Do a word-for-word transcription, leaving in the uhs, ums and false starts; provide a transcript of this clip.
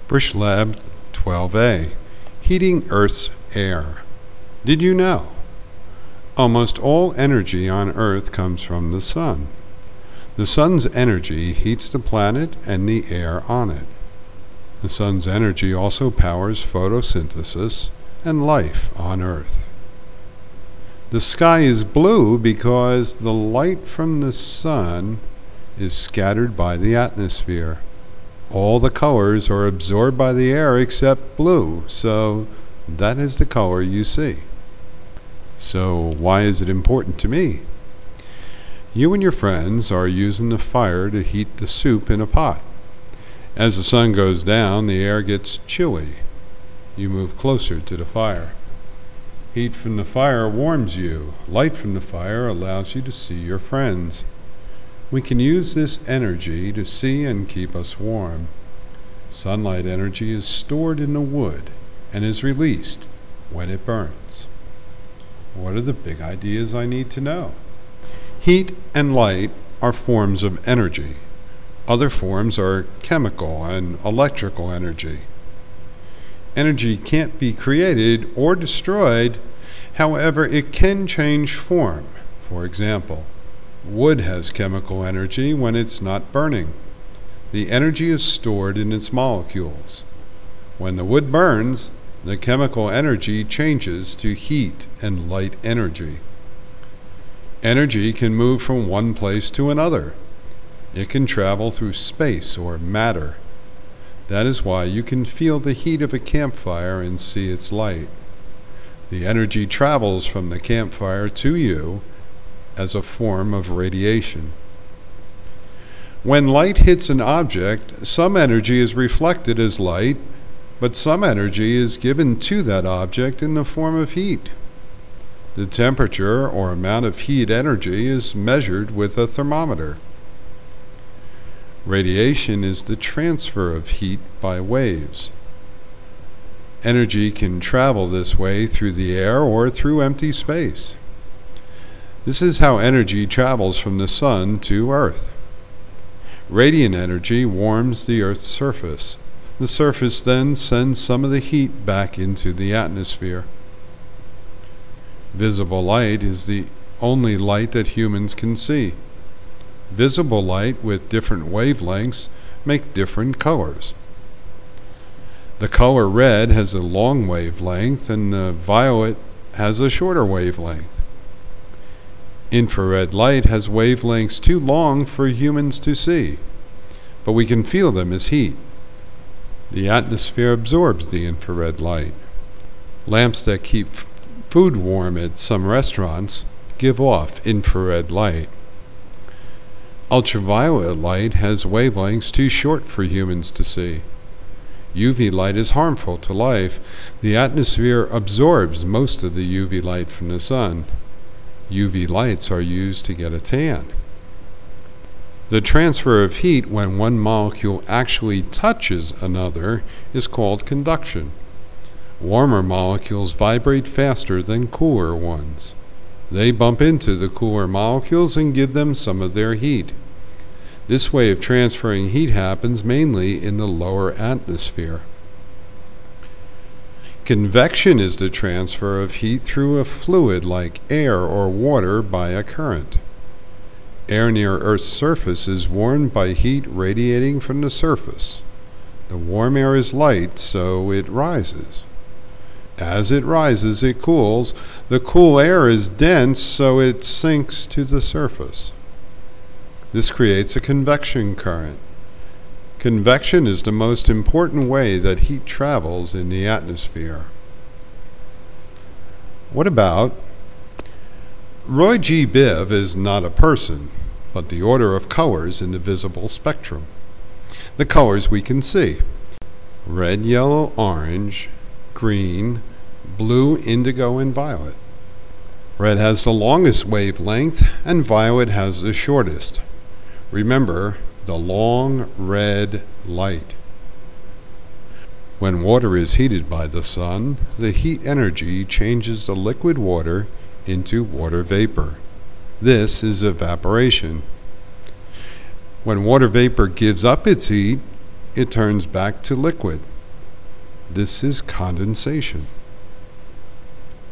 Brish Lab twelve A, Heating Earth's Air. Did you know? Almost all energy on Earth comes from the sun. The sun's energy heats the planet and the air on it. The sun's energy also powers photosynthesis and life on Earth. The sky is blue because the light from the sun is scattered by the atmosphere. All the colors are absorbed by the air except blue, so that is the color you see. So why is it important to me? You and your friends are using the fire to heat the soup in a pot. As the sun goes down, the air gets chilly. You move closer to the fire. Heat from the fire warms you. Light from the fire allows you to see your friends. We can use this energy to see and keep us warm. Sunlight energy is stored in the wood and is released when it burns. What are the big ideas I need to know? Heat and light are forms of energy. Other forms are chemical and electrical energy. Energy can't be created or destroyed, however, it can change form. For example, wood has chemical energy when it's not burning. The energy is stored in its molecules. When the wood burns, the chemical energy changes to heat and light energy. Energy can move from one place to another. It can travel through space or matter. That is why you can feel the heat of a campfire and see its light. The energy travels from the campfire to you as a form of radiation. When light hits an object, some energy is reflected as light, but some energy is given to that object in the form of heat. The temperature or amount of heat energy is measured with a thermometer. Radiation is the transfer of heat by waves. Energy can travel this way through the air or through empty space. This is how energy travels from the sun to Earth. Radiant energy warms the Earth's surface. The surface then sends some of the heat back into the atmosphere. Visible light is the only light that humans can see. Visible light with different wavelengths make different colors. The color red has a long wavelength and the violet has a shorter wavelength. Infrared light has wavelengths too long for humans to see, but we can feel them as heat. The atmosphere absorbs the infrared light. Lamps that keep food warm at some restaurants give off infrared light. Ultraviolet light has wavelengths too short for humans to see. U V light is harmful to life. The atmosphere absorbs most of the U V light from the sun. U V lights are used to get a tan. The transfer of heat when one molecule actually touches another is called conduction. Warmer molecules vibrate faster than cooler ones. They bump into the cooler molecules and give them some of their heat. This way of transferring heat happens mainly in the lower atmosphere. Convection is the transfer of heat through a fluid like air or water by a current. Air near Earth's surface is warmed by heat radiating from the surface. The warm air is light, so it rises. As it rises, it cools. The cool air is dense, so it sinks to the surface. This creates a convection current. Convection is the most important way that heat travels in the atmosphere. What about Roy G. Biv is not a person, but the order of colors in the visible spectrum. The colors we can see: red, yellow, orange, green, blue, indigo, and violet. Red has the longest wavelength and violet has the shortest. Remember, the long red light. When water is heated by the sun, the heat energy changes the liquid water into water vapor. This is evaporation. When water vapor gives up its heat, it turns back to liquid. This is condensation.